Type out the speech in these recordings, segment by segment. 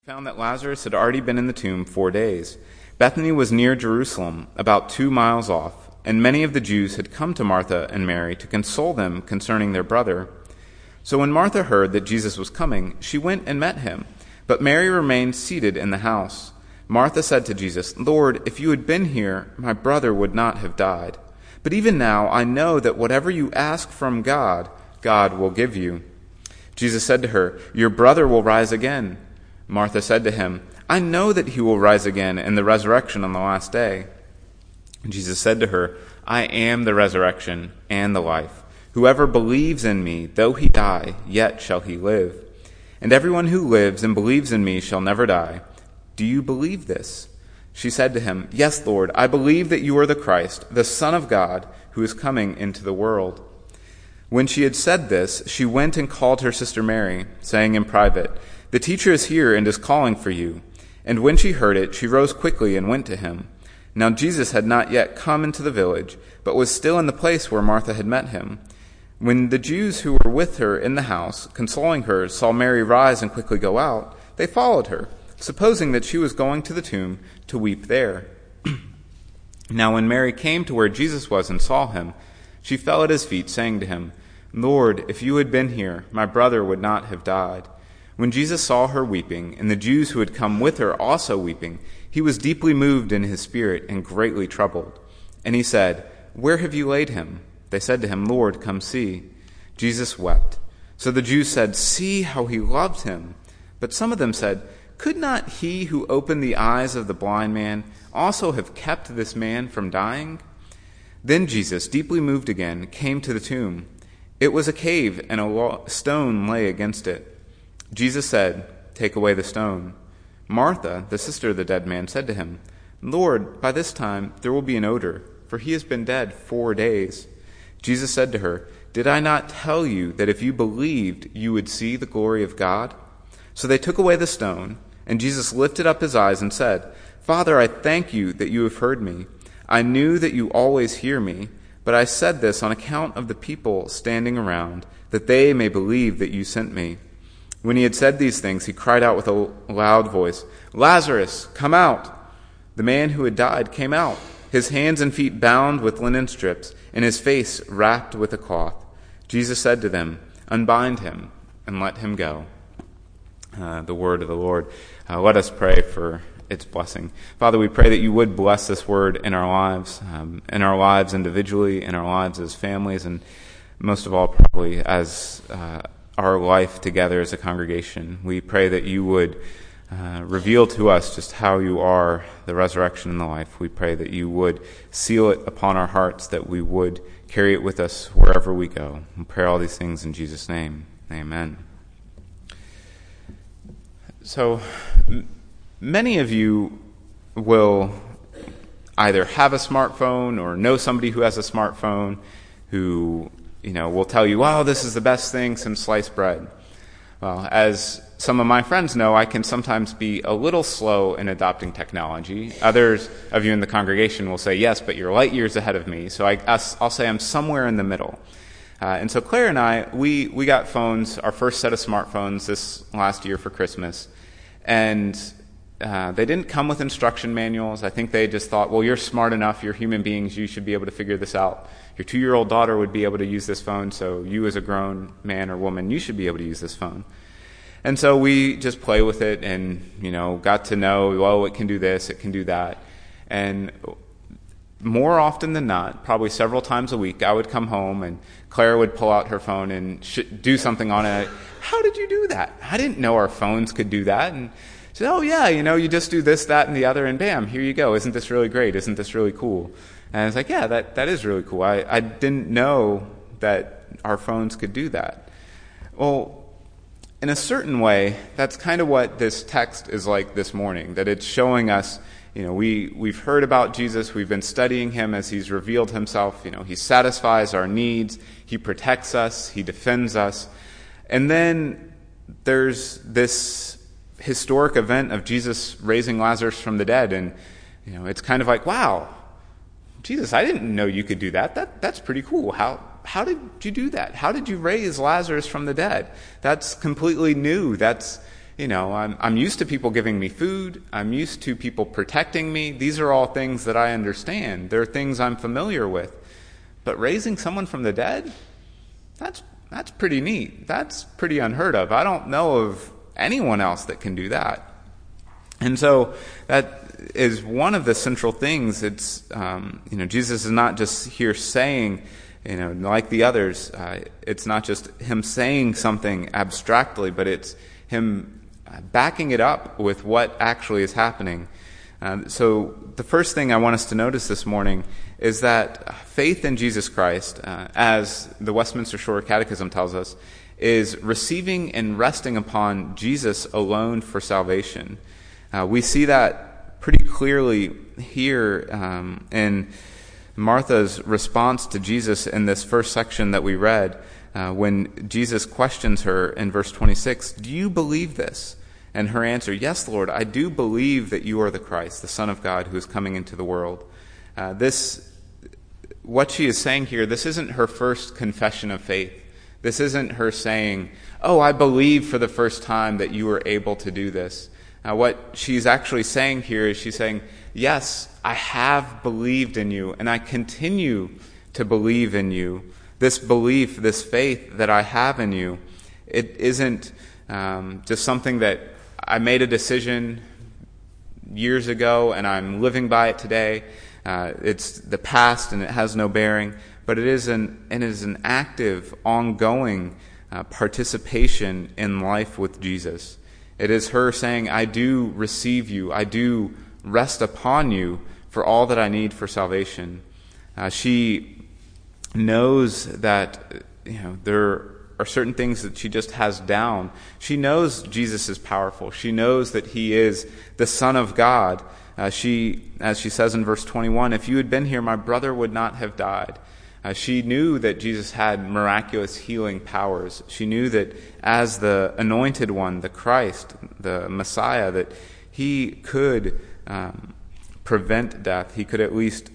Found that Lazarus had already been in the tomb 4 days. Bethany was near Jerusalem, about 2 miles off, and many of the Jews had come to Martha and Mary to console them concerning their brother. So when Martha heard that Jesus was coming, she went and met him, but Mary remained seated in the house. Martha said to Jesus, "Lord, if you had been here, my brother would not have died. But even now I know that whatever you ask from God, God will give you." Jesus said to her, "Your brother will rise again." Martha said to him, "I know that he will rise again in the resurrection on the last day." And Jesus said to her, "I am the resurrection and the life. Whoever believes in me, though he die, yet shall he live. And everyone who lives and believes in me shall never die. Do you believe this?" She said to him, "Yes, Lord, I believe that you are the Christ, the Son of God, who is coming into the world." When she had said this, she went and called her sister Mary, saying in private, "The teacher is here and is calling for you." And when she heard it, she rose quickly and went to him. Now Jesus had not yet come into the village, but was still in the place where Martha had met him. When the Jews who were with her in the house, consoling her, saw Mary rise and quickly go out, they followed her, supposing that she was going to the tomb to weep there. Now when Mary came to where Jesus was and saw him, she fell at his feet, saying to him, "Lord, if you had been here, my brother would not have died." When Jesus saw her weeping, and the Jews who had come with her also weeping, he was deeply moved in his spirit and greatly troubled. And he said, "Where have you laid him?" They said to him, "Lord, come see." Jesus wept. So the Jews said, "See how he loved him." But some of them said, "Could not he who opened the eyes of the blind man also have kept this man from dying?" Then Jesus, deeply moved again, came to the tomb. It was a cave, and a stone lay against it. Jesus said, "Take away the stone." Martha, the sister of the dead man, said to him, "Lord, by this time there will be an odor, for he has been dead 4 days." Jesus said to her, "Did I not tell you that if you believed, you would see the glory of God?" So they took away the stone, and Jesus lifted up his eyes and said, "Father, I thank you that you have heard me. I knew that you always hear me, but I said this on account of the people standing around, that they may believe that you sent me." When he had said these things, he cried out with a loud voice, "Lazarus, come out!" The man who had died came out, his hands and feet bound with linen strips, and his face wrapped with a cloth. Jesus said to them, "Unbind him and let him go." The word of the Lord. Let us pray for its blessing. Father, we pray that you would bless this word in our lives individually, in our lives as families, and most of all, probably as our life together as a congregation. We pray that you would reveal to us just how you are, the resurrection and the life. We pray that you would seal it upon our hearts, that we would carry it with us wherever we go. We pray all these things in Jesus' name. Amen. So, many of you will either have a smartphone or know somebody who has a smartphone who will tell you, "Wow, this is the best thing since sliced bread." Well, as some of my friends know, I can sometimes be a little slow in adopting technology. Others of you in the congregation will say, "Yes, but you're light years ahead of me." So I'll say I'm somewhere in the middle. And so Claire and I, we got phones, our first set of smartphones this last year for Christmas. And they didn't come with instruction manuals. I think they just thought, well, you're smart enough, you're human beings, you should be able to figure this out. Your 2-year-old daughter would be able to use this phone, so you as a grown man or woman, you should be able to use this phone. And so we just play with it and, got to know, well, it can do this, it can do that. And more often than not, probably several times a week, I would come home and Claire would pull out her phone and do something on it. "How did you do that? I didn't know our phones could do that." And she said, "Oh yeah, you just do this, that, and the other, and bam, here you go. Isn't this really great? Isn't this really cool?" And I was like, "Yeah, that is really cool. I didn't know that our phones could do that." Well, in a certain way, that's kind of what this text is like this morning, that it's showing us, we've heard about Jesus, we've been studying him as he's revealed himself. He satisfies our needs, he protects us, he defends us. And then there's this historic event of Jesus raising Lazarus from the dead, and it's kind of like, wow, Jesus, I didn't know you could do that. That's pretty cool. How did you do that? How did you raise Lazarus from the dead? That's completely new. That's I'm used to people giving me food. I'm used to people protecting me. These are all things that I understand. They're things I'm familiar with. But raising someone from the dead, that's pretty neat. That's pretty unheard of. I don't know of anyone else that can do that. And so that is one of the central things. It's, Jesus is not just here saying, like the others, it's not just him saying something abstractly, but it's him backing it up with what actually is happening. So the first thing I want us to notice this morning is that faith in Jesus Christ, as the Westminster Shorter Catechism tells us, is receiving and resting upon Jesus alone for salvation. We see that pretty clearly here in Martha's response to Jesus in this first section that we read, when Jesus questions her in verse 26, "Do you believe this?" And her answer, "Yes, Lord, I do believe that you are the Christ, the Son of God, who is coming into the world." What she is saying here, this isn't her first confession of faith. This isn't her saying, "Oh, I believe for the first time that you were able to do this." What she's actually saying here is she's saying, "Yes, I have believed in you, and I continue to believe in you. This belief, this faith that I have in you, it isn't just something that I made a decision years ago and I'm living by it today. It's the past and it has no bearing, but it is an active, ongoing participation in life with Jesus. It is her saying, I do receive you, I do rest upon you for all that I need for salvation. She knows that there are certain things that she just has down. She knows Jesus is powerful. She knows that he is the Son of God. As she says in verse 21, "If you had been here, my brother would not have died." She knew that Jesus had miraculous healing powers. She knew that as the anointed one, the Christ, the Messiah, that he could prevent death. He could at least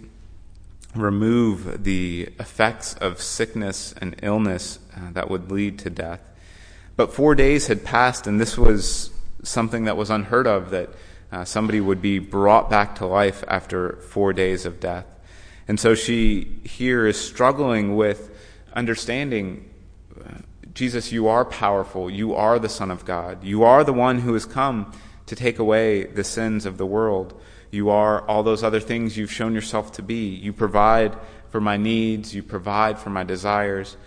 remove the effects of sickness and illness that would lead to death. But 4 days had passed, and this was something that was unheard of, that somebody would be brought back to life after 4 days of death. And so she here is struggling with understanding, Jesus, you are powerful. You are the Son of God. You are the one who has come to take away the sins of the world. You are all those other things you've shown yourself to be. You provide for my needs. You provide for my desires.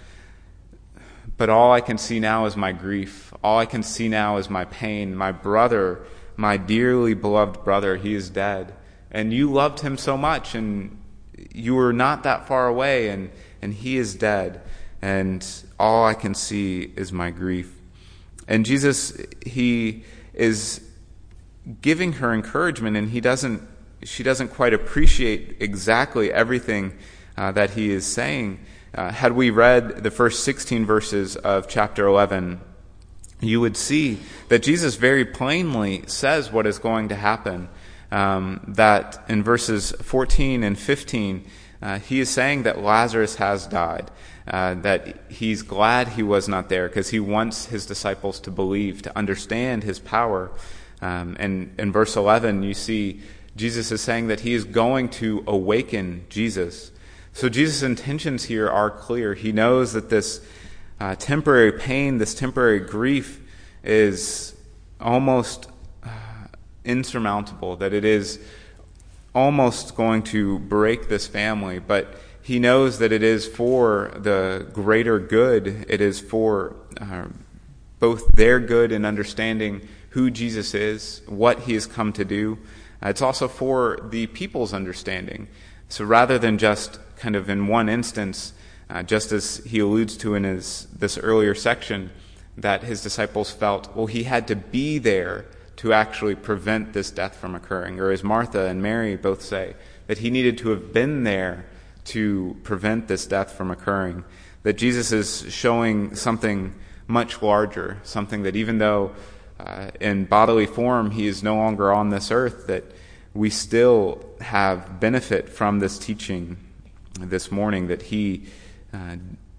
But all I can see now is my grief. All I can see now is my pain. My brother, my dearly beloved brother, he is dead. And you loved him so much, and you were not that far away, and he is dead. And all I can see is my grief. And Jesus, he is giving her encouragement, and she doesn't quite appreciate exactly everything that he is saying. Had we read the first 16 verses of chapter 11, you would see that Jesus very plainly says what is going to happen. That in verses 14 and 15, he is saying that Lazarus has died, that he's glad he was not there because he wants his disciples to believe, to understand his power. And in verse 11, you see Jesus is saying that he is going to awaken Jesus. So Jesus' intentions here are clear. He knows that this temporary pain, this temporary grief is almost insurmountable, that it is almost going to break this family, but he knows that it is for the greater good. It is for both their good in understanding who Jesus is, what he has come to do. It's also for the people's understanding. So rather than just kind of in one instance, just as he alludes to in this earlier section, that his disciples felt, well, he had to be there to actually prevent this death from occurring. Or as Martha and Mary both say, that he needed to have been there to prevent this death from occurring. That Jesus is showing something much larger, something that even though in bodily form he is no longer on this earth, that we still have benefit from this teaching this morning, that he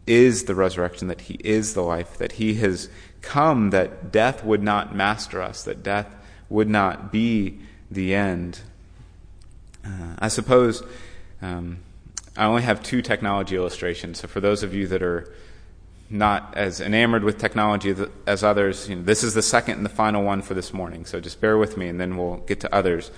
is the resurrection, that he is the life, that he has come that death would not master us, that death would not be the end. I suppose I only have 2 technology illustrations, so for those of you that are not as enamored with technology as others, this is the second and the final one for this morning, so just bear with me and then we'll get to others.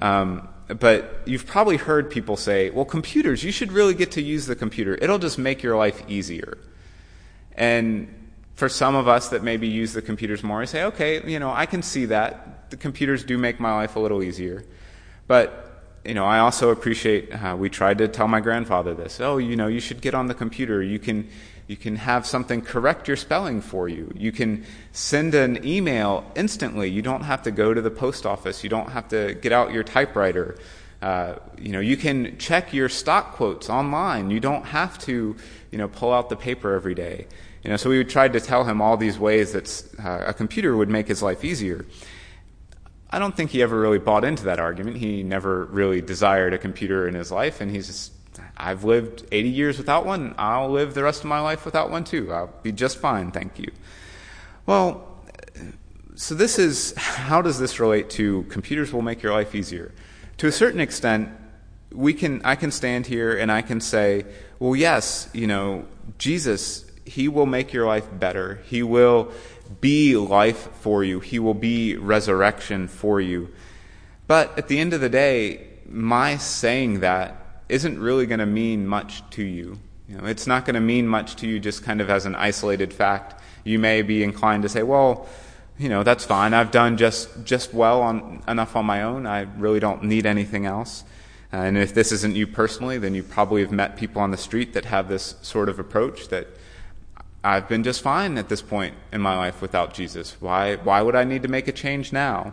But you've probably heard people say, well, computers, you should really get to use the computer. It'll just make your life easier. And for some of us that maybe use the computers more, I say, okay, I can see that. The computers do make my life a little easier. But I also appreciate, we tried to tell my grandfather this. Oh, you should get on the computer. You can have something correct your spelling for you. You can send an email instantly. You don't have to go to the post office. You don't have to get out your typewriter. You can check your stock quotes online. You don't have to, pull out the paper every day. So we tried to tell him all these ways that a computer would make his life easier. I don't think he ever really bought into that argument. He never really desired a computer in his life, and I've lived 80 years without one. I'll live the rest of my life without one too. I'll be just fine, thank you. Well, so how does this relate to computers will make your life easier? To a certain extent, I can stand here and I can say, well, yes, Jesus, he will make your life better. He will be life for you. He will be resurrection for you. But at the end of the day, my saying that isn't really going to mean much to you. It's not going to mean much to you just kind of as an isolated fact. You may be inclined to say, well, that's fine. I've done just well enough on my own. I really don't need anything else. And if this isn't you personally, then you probably have met people on the street that have this sort of approach that I've been just fine at this point in my life without Jesus. Why would I need to make a change now?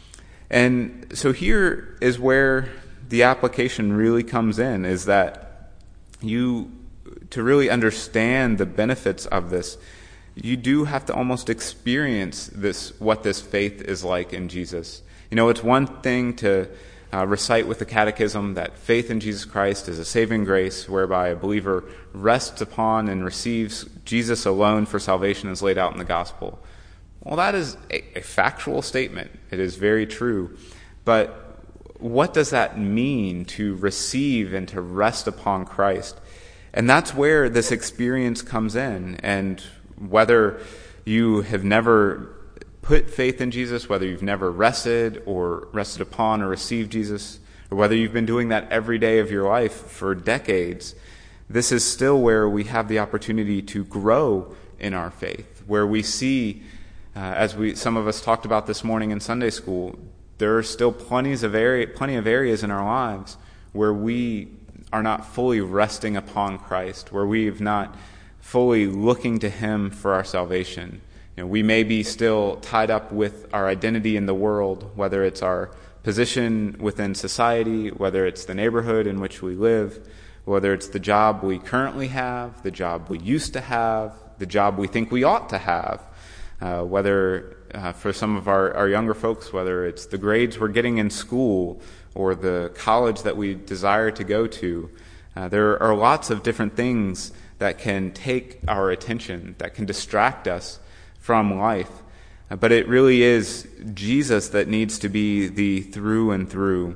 And so here is where the application really comes in, is that to really understand the benefits of this, you do have to almost experience what this faith is like in Jesus. It's one thing to recite with the catechism that faith in Jesus Christ is a saving grace whereby a believer rests upon and receives Jesus alone for salvation as laid out in the gospel. Well, that is a factual statement. It is very true. But what does that mean to receive and to rest upon Christ? And that's where this experience comes in. And whether you have never put faith in Jesus, whether you've never rested upon or received Jesus, or whether you've been doing that every day of your life for decades, this is still where we have the opportunity to grow in our faith, where we see, some of us talked about this morning in Sunday school, there are still plenty of areas in our lives where we are not fully resting upon Christ, where we have not fully looking to Him for our salvation. We may be still tied up with our identity in the world, whether it's our position within society, whether it's the neighborhood in which we live, whether it's the job we currently have, the job we used to have, the job we think we ought to have, whether for some of our younger folks, whether it's the grades we're getting in school or the college that we desire to go to. There are lots of different things that can take our attention, that can distract us from life. But it really is Jesus that needs to be the through and through.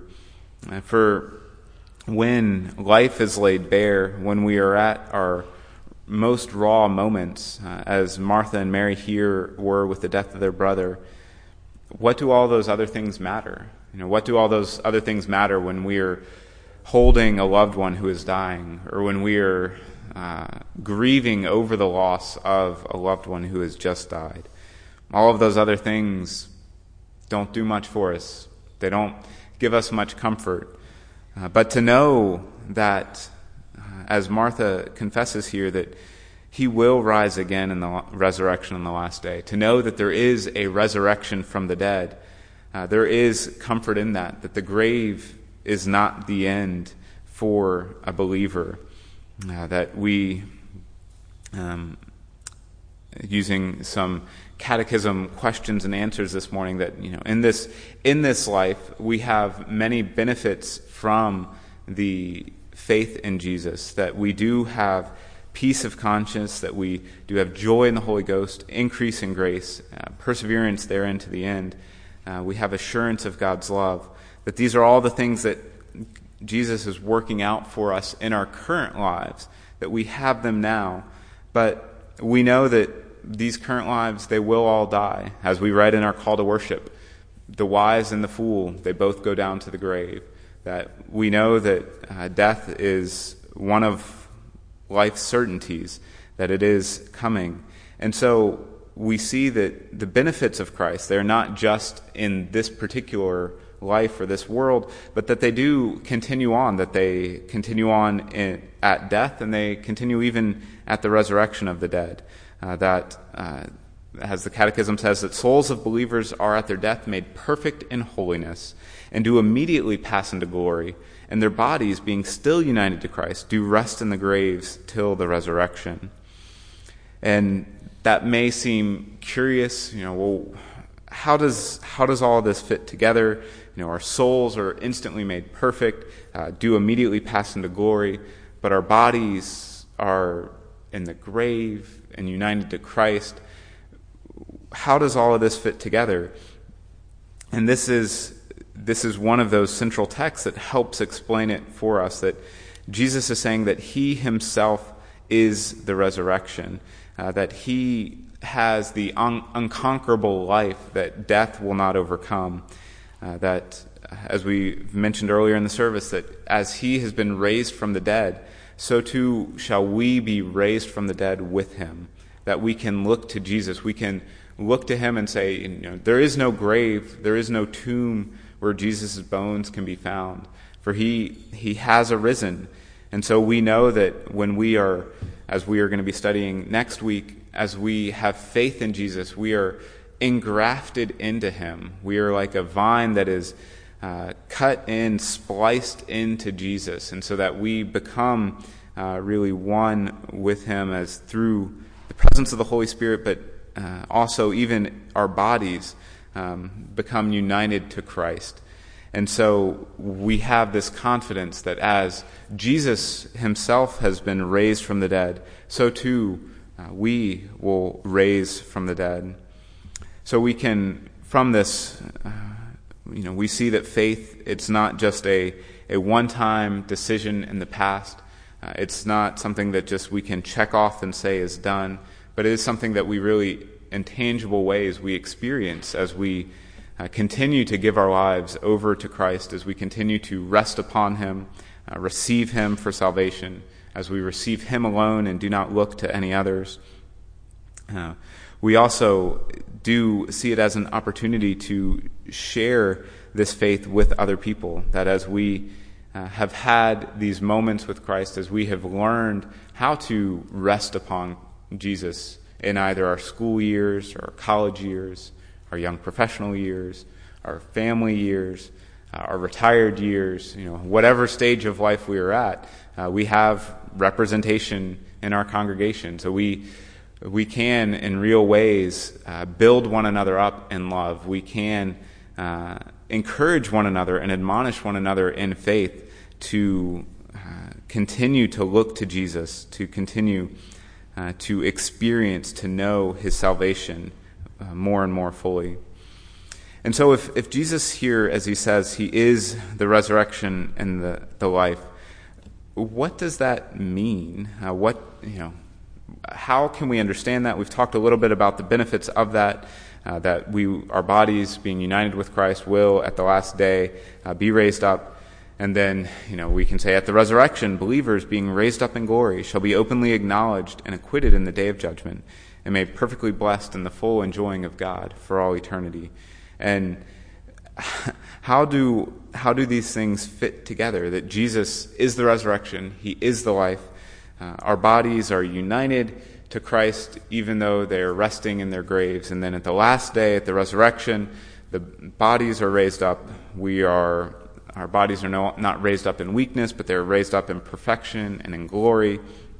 For when life is laid bare, when we are at our most raw moments, as Martha and Mary here were with the death of their brother, what do all those other things matter? What do all those other things matter when we are holding a loved one who is dying, or when we are grieving over the loss of a loved one who has just died? All of those other things don't do much for us. They don't give us much comfort. But to know that, as Martha confesses here, that He will rise again in the resurrection on the last day, to know that there is a resurrection from the dead, there is comfort in that the grave is not the end for a believer, that we, using some catechism questions and answers this morning, that in this life we have many benefits from the faith in Jesus, that we do have peace of conscience, that we do have joy in the Holy Ghost, increase in grace, perseverance therein to the end. We have assurance of God's love, that these are all the things that Jesus is working out for us in our current lives, that we have them now. But we know that these current lives, they will all die. As we read in our call to worship, the wise and the fool, they both go down to the grave. That we know that death is one of life's certainties, that it is coming. And so we see that the benefits of Christ, they're not just in this particular life or this world, but that they do continue on, that they continue on at death, and they continue even at the resurrection of the dead. As the Catechism says, that souls of believers are at their death made perfect in holiness, and do immediately pass into glory, and their bodies, being still united to Christ, do rest in the graves till the resurrection. And that may seem curious, well, how does all this fit together? Our souls are instantly made perfect, do immediately pass into glory, but our bodies are in the grave and united to Christ. How does all of this fit together? And this is one of those central texts that helps explain it for us, that Jesus is saying that he himself is the resurrection, that he has the unconquerable life that death will not overcome, that, as we mentioned earlier in the service, that as he has been raised from the dead, so too shall we be raised from the dead with him, that we can look to Jesus. We can look to him and say, there is no grave, there is no tomb where Jesus' bones can be found, for he has arisen. And so we know that when we are, as we are going to be studying next week, as we have faith in Jesus, we are engrafted into him. We are like a vine that is cut in, spliced into Jesus, and so that we become really one with him as through the presence of the Holy Spirit, but also even our bodies become united to Christ. And so we have this confidence that as Jesus himself has been raised from the dead, so too we will raise from the dead. So we can, from this, we see that faith, it's not just a one-time decision in the past. It's not something that just we can check off and say is done, but it is something that we really, in tangible ways, we experience as we continue to give our lives over to Christ, as we continue to rest upon him, receive him for salvation, as we receive him alone and do not look to any others. We also do see it as an opportunity to share this faith with other people, that as we have had these moments with Christ, as we have learned how to rest upon Jesus in either our school years or our college years, our young professional years, our family years, our retired years, whatever stage of life we are at, we have representation in our congregation. So we can, in real ways, build one another up in love. We can encourage one another and admonish one another in faith to continue to look to Jesus, to continue to experience, to know his salvation more and more fully. And so if Jesus here, as he says, he is the resurrection and the life, what does that mean? How can we understand that? We've talked a little bit about the benefits of that, that our bodies being united with Christ will at the last day be raised up. And then, we can say at the resurrection, believers being raised up in glory shall be openly acknowledged and acquitted in the day of judgment, and made perfectly blessed in the full enjoying of God for all eternity. And how do these things fit together? That Jesus is the resurrection, he is the life. Our bodies are united to Christ even though they are resting in their graves. And then at the last day, at the resurrection, the bodies are raised up. Our bodies are not raised up in weakness, but they're raised up in perfection and in glory.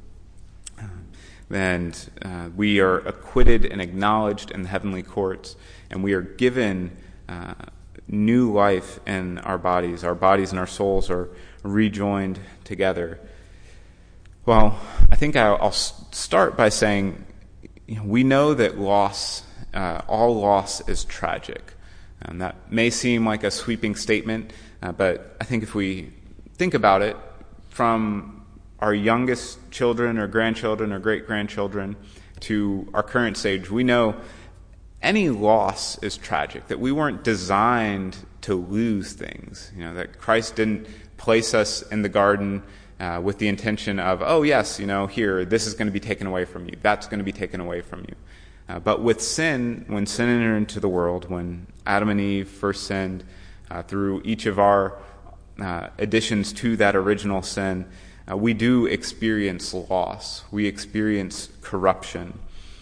And we are acquitted and acknowledged in the heavenly courts. And we are given new life in our bodies. Our bodies and our souls are rejoined together. Well, I think I'll start by saying, we know that all loss is tragic. And that may seem like a sweeping statement, but I think if we think about it from our youngest children or grandchildren or great-grandchildren to our current stage, we know any loss is tragic, that we weren't designed to lose things. That Christ didn't place us in the garden with the intention of, oh yes, here, this is going to be taken away from you, that's going to be taken away from you. But with sin, when sin entered into the world, when Adam and Eve first sinned, through each of our additions to that original sin, we do experience loss. We experience corruption.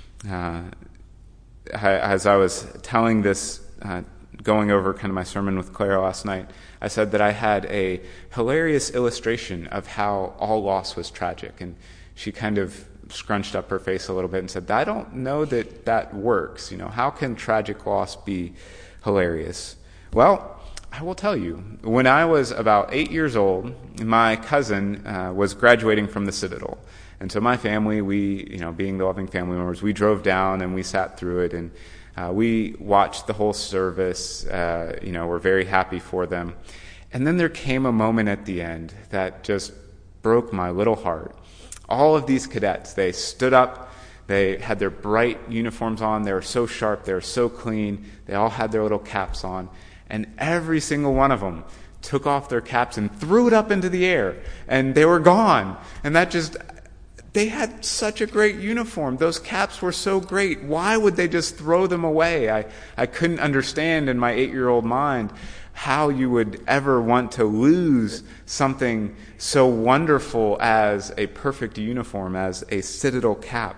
As I was telling this, going over kind of my sermon with Clara last night, I said that I had a hilarious illustration of how all loss was tragic. And she kind of scrunched up her face a little bit and said, I don't know that works. How can tragic loss be hilarious? Well, I will tell you, when I was about 8 years old, my cousin was graduating from the Citadel. And so my family, we, being the loving family members, we drove down and we sat through it, and we watched the whole service. We're very happy for them. And then there came a moment at the end that just broke my little heart. All of these cadets, they stood up, they had their bright uniforms on, they were so sharp, they were so clean, they all had their little caps on, and every single one of them took off their caps and threw it up into the air, and they were gone. And they had such a great uniform. Those caps were so great. Why would they just throw them away? I couldn't understand in my 8-year-old mind how you would ever want to lose something so wonderful as a perfect uniform, as a Citadel cap.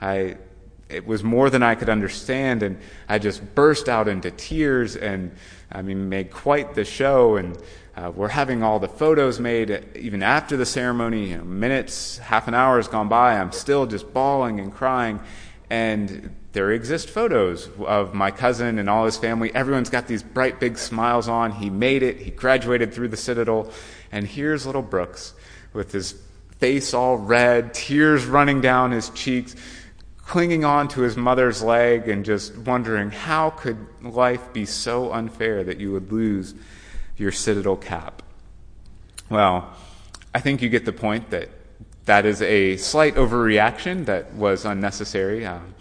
It was more than I could understand, and I just burst out into tears and made quite the show. And we're having all the photos made even after the ceremony. Minutes, half an hour has gone by. I'm still just bawling and crying. And there exist photos of my cousin and all his family. Everyone's got these bright, big smiles on. He made it. He graduated through the Citadel. And here's little Brooks with his face all red, tears running down his cheeks, clinging on to his mother's leg and just wondering, how could life be so unfair that you would lose your Citadel cap? Well, I think you get the point that is a slight overreaction that was unnecessary.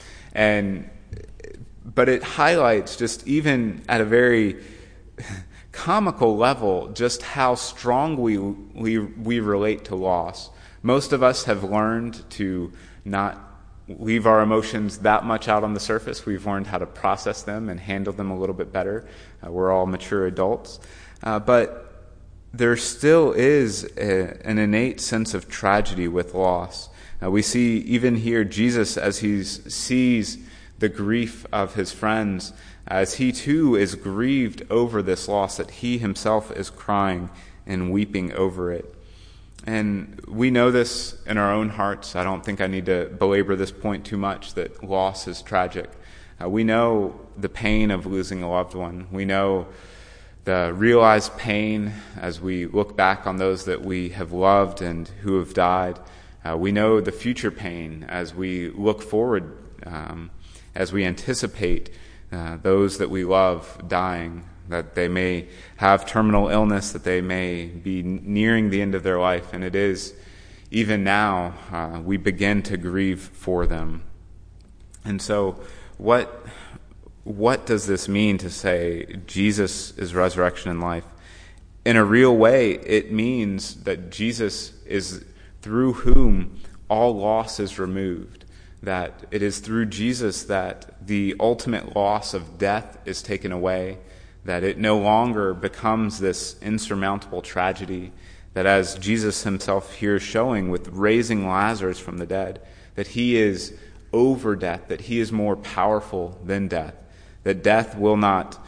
But it highlights, just even at a very comical level, just how strongly we relate to loss. Most of us have learned to not leave our emotions that much out on the surface. We've learned how to process them and handle them a little bit better. We're all mature adults. But there still is an innate sense of tragedy with loss. We see even here Jesus, as he sees the grief of his friends, as he too is grieved over this loss, that he himself is crying and weeping over it. And we know this in our own hearts. I don't think I need to belabor this point too much, that loss is tragic. We know the pain of losing a loved one. We know the realized pain as we look back on those that we have loved and who have died. We know the future pain as we look forward, as we anticipate those that we love dying, that they may have terminal illness, that they may be nearing the end of their life. And it is, even now, we begin to grieve for them. And so what does this mean to say Jesus is resurrection and life? In a real way, it means that Jesus is through whom all loss is removed, that it is through Jesus that the ultimate loss of death is taken away, that it no longer becomes this insurmountable tragedy, that as Jesus himself here is showing with raising Lazarus from the dead, that he is over death, that he is more powerful than death, that death will not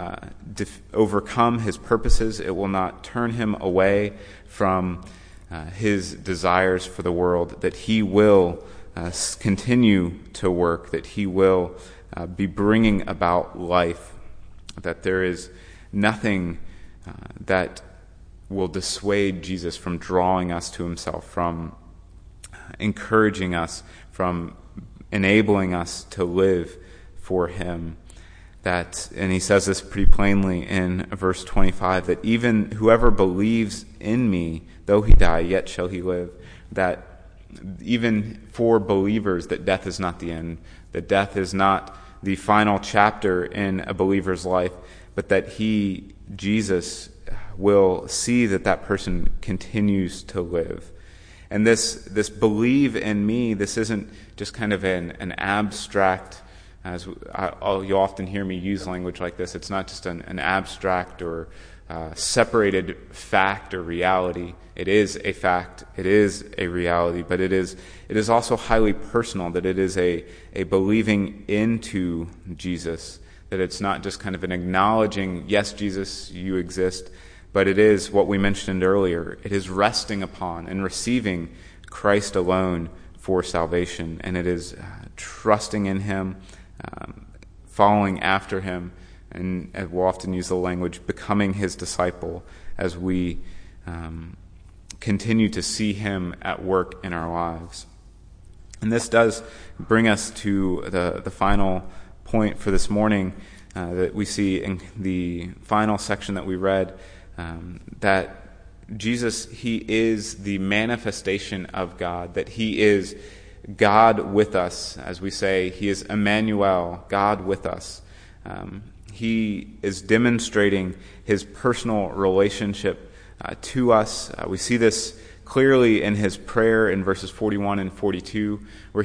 overcome his purposes, it will not turn him away from his desires for the world, that he will continue to work, that he will be bringing about life, that there is nothing that will dissuade Jesus from drawing us to himself, from encouraging us, from enabling us to live for him. And he says this pretty plainly in verse 25, that even whoever believes in me, though he die, yet shall he live. That even for believers, that death is not the end, that death is not the final chapter in a believer's life, but that he, Jesus, will see that person continues to live. And this believe in me, this isn't just kind of an abstract, you'll often hear me use language like this. It's not just an abstract or separated fact or reality. It is a fact, it is a reality, but it is also highly personal, that it is a believing into Jesus, that it's not just kind of an acknowledging, yes, Jesus, you exist, but it is what we mentioned earlier. It is resting upon and receiving Christ alone for salvation, and it is trusting in him, following after him, and we'll often use the language becoming his disciple as we continue to see him at work in our lives. And this does bring us to the final point for this morning that we see in the final section that we read, that Jesus, he is the manifestation of God, that he is God with us. As we say, he is Emmanuel, God with us. He is demonstrating his personal relationship to us. We see this clearly in his prayer in verses 41 and 42, where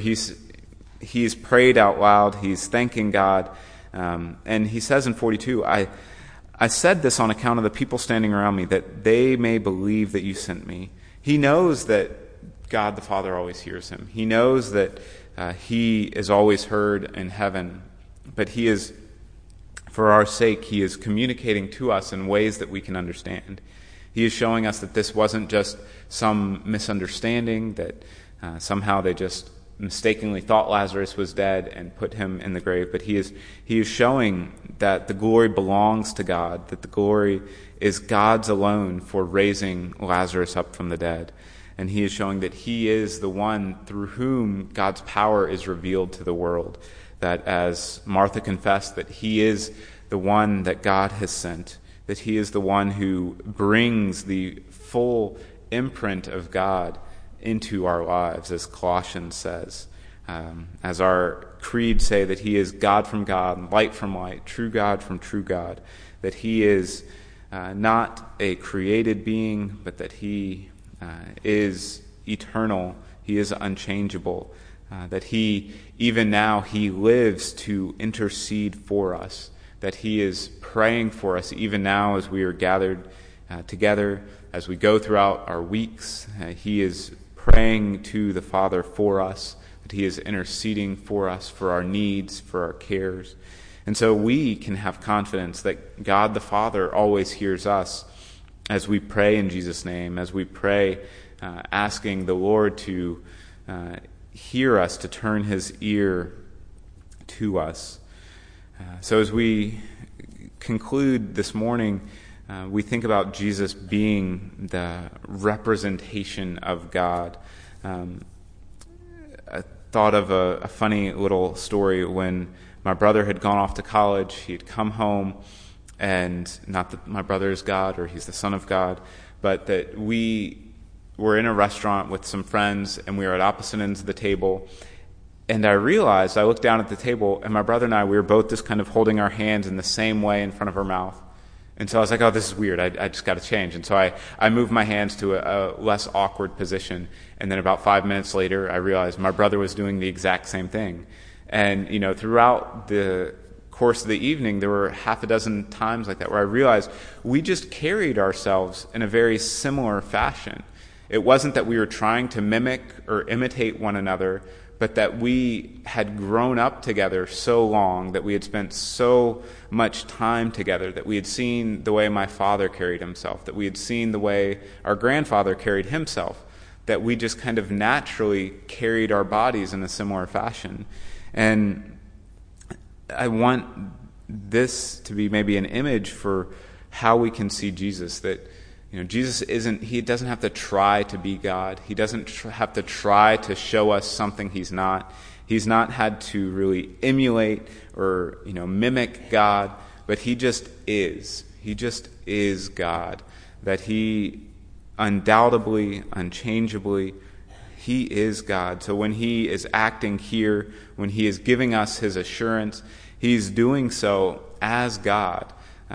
he's prayed out loud, he's thanking God, and he says in 42, I said this on account of the people standing around me, that they may believe that you sent me. He knows that God the Father always hears him. He knows that he is always heard in heaven, but he is, for our sake, he is communicating to us in ways that we can understand. He is showing us that this wasn't just some misunderstanding, that somehow they just mistakenly thought Lazarus was dead and put him in the grave, but he is showing that the glory belongs to God, that the glory is God's alone for raising Lazarus up from the dead. And he is showing that he is the one through whom God's power is revealed to the world, that as Martha confessed, that he is the one that God has sent, that he is the one who brings the full imprint of God into our lives, as Colossians says. As our creeds say, that he is God from God, light from light, true God from true God, that he is not a created being, but that he is eternal, he is unchangeable, that he, even now, he lives to intercede for us, that he is praying for us even now as we are gathered together, as we go throughout our weeks. He is praying to the Father for us, that he is interceding for us, for our needs, for our cares. And so we can have confidence that God the Father always hears us as we pray in Jesus' name, as we pray asking the Lord to hear us, to turn his ear to us. So as we conclude this morning, we think about Jesus being the representation of God. I thought of a funny little story when my brother had gone off to college. He had come home, and not that my brother is God or he's the Son of God, but that we were in a restaurant with some friends, and we were at opposite ends of the table. And I realized, I looked down at the table, and my brother and I, we were both just kind of holding our hands in the same way in front of our mouth. And so I was like, oh, this is weird. I just got to change. And so I moved my hands to a less awkward position. And then about 5 minutes later, I realized my brother was doing the exact same thing. And, throughout the course of the evening, there were half a dozen times like that where I realized we just carried ourselves in a very similar fashion. It wasn't that we were trying to mimic or imitate one another, but that we had grown up together so long, that we had spent so much time together, that we had seen the way my father carried himself, that we had seen the way our grandfather carried himself, that we just kind of naturally carried our bodies in a similar fashion. And I want this to be maybe an image for how we can see Jesus, that Jesus he doesn't have to try to be God. He doesn't have to try to show us something he's not. He's not had to really emulate or, mimic God, but he just is. He just is God. That he undoubtedly, unchangeably, he is God. So when he is acting here, when he is giving us his assurance, he's doing so as God.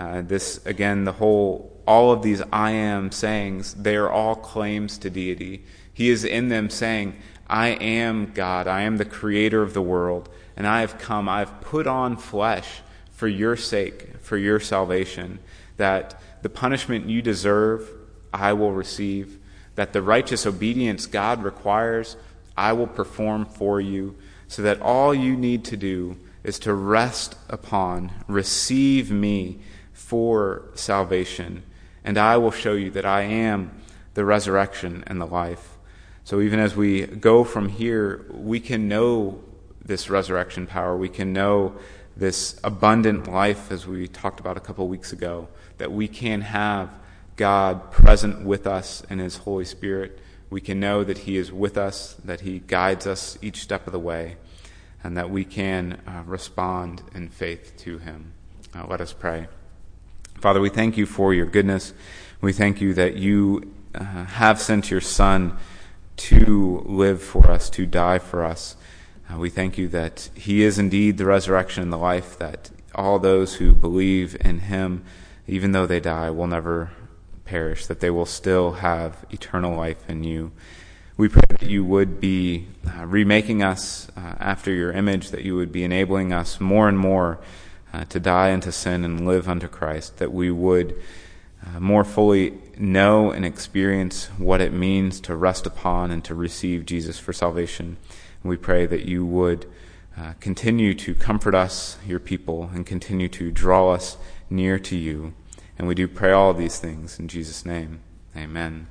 All of these I am sayings, they are all claims to deity. He is in them saying, I am God, I am the creator of the world, and I've put on flesh for your sake, for your salvation, that the punishment you deserve, I will receive, that the righteous obedience God requires, I will perform for you, so that all you need to do is to rest upon, receive me for salvation, and I will show you that I am the resurrection and the life. So even as we go from here, we can know this resurrection power. We can know this abundant life, as we talked about a couple of weeks ago, that we can have God present with us in his Holy Spirit. We can know that he is with us, that he guides us each step of the way, and that we can respond in faith to him. Let us pray. Father, we thank you for your goodness. We thank you that you have sent your Son to live for us, to die for us. We thank you that he is indeed the resurrection and the life, that all those who believe in him, even though they die, will never perish, that they will still have eternal life in you. We pray that you would be remaking us after your image, that you would be enabling us more and more to die unto sin and live unto Christ, that we would more fully know and experience what it means to rest upon and to receive Jesus for salvation. And we pray that you would continue to comfort us, your people, and continue to draw us near to you. And we do pray all of these things in Jesus' name. Amen.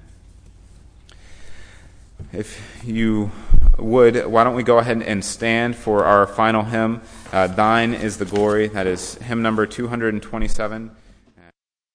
If you would, why don't we go ahead and stand for our final hymn, Thine is the Glory. That is hymn number 227.